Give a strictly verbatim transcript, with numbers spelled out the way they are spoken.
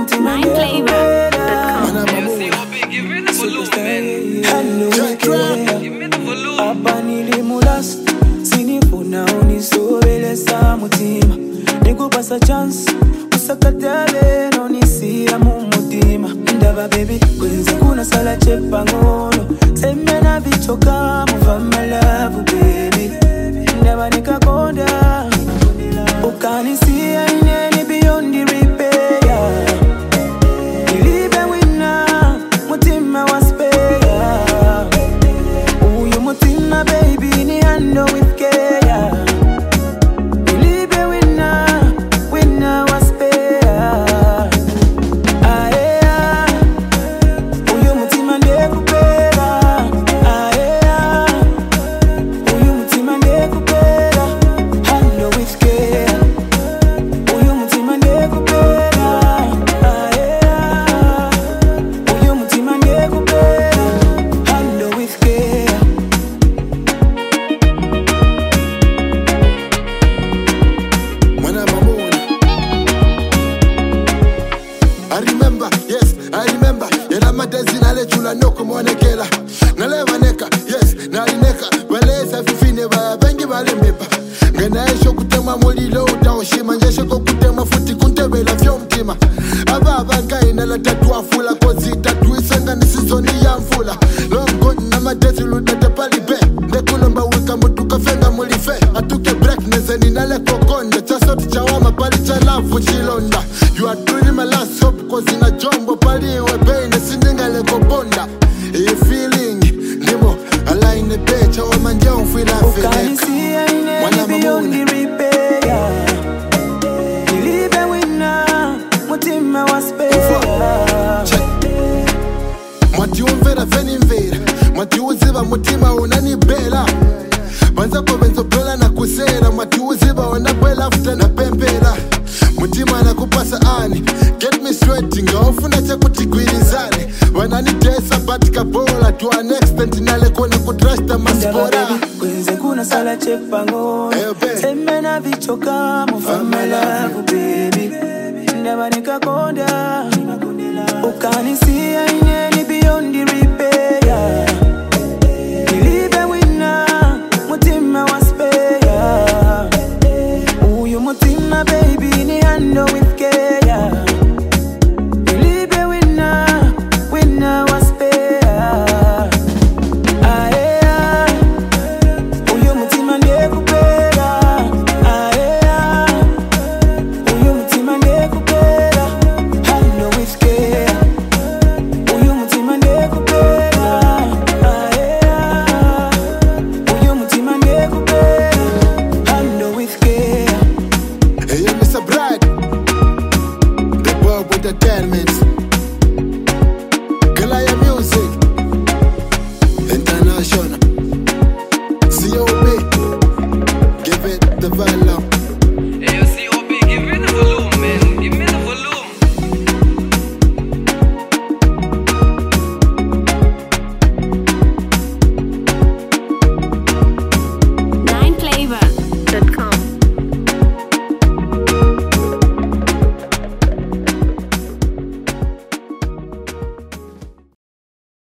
Mind flavor dot com. Give me the volume. Hello, Give me the volume. Abanili mulas sinifuna unisobelesa mutima nikupasa chance usakatele nonisia mumutima ndaba baby kwenze kuna sala chepa ngono semena bichoka muva my love baby ndaba nikakonda ukanisia ineni beyond the repair nilibe wina mutima wa spare uyu mutima baby ni handle with care nilibe wina wina wa spare aea uyu mutima ndekupera aea uyu mutima ndekupera handle with care uyu mutima ndekupera aea uyu mutima ndekupera handle with care. Mwana mamona. I remember, yes, I remember. Yena madezi nale chula noko mwanekela. Nalewa neka, yes, nalineka. Waleza fifine baya bengi bale mepa. Ngena esho kutema molilo utaoshima. Njeshe kukutema futi kuntebela vyo mtima. Aba abanga inala tatua fula. Kozi tatu isanga nisizoni ya mfula. Longo na madezi ludate palibe. Ndekulomba wika mutu kafenga mulife. Atuke break nezeni nale kokonde. Chasoti chawama pali chalafu chilonda. You are truly my last hope. Cause in a jumbo pali webene sindingale kobonda. A feeling nimo align the page. Awa manja ufila fineka. Ukanisia ineni beyond the repair nilibe wina mutima wa spare Mwati umvera feni mvera. Mwati uziva mutima unanibela. Banza kobenzo pela na kusera. Mwati uziva wanabela after na pempera. Mutima na kupasa ani. Get me straight nga ofuna cha kutigwirizane. Wananitesa batika bola. To an extent nale kone kutrasta maspora. kwenze kuna sala chepa ngono Hey, babe. semena bichoka muva my love baby ndaba nikakonda ukanisia ineni beyond the repair nilibe wina mutima wa spare uyu mutima baby ni handle with care nilibe wina wina wa spare aea uyu mutima ndekupera aea uyu mutima ndekupera handle with care uyu mutima ndekupera aea uyu mutima ndekupera handle with care. Hey, yo, Mister Brad. The boy with the diamonds. Galaya Music. International. C O B. Give it the value.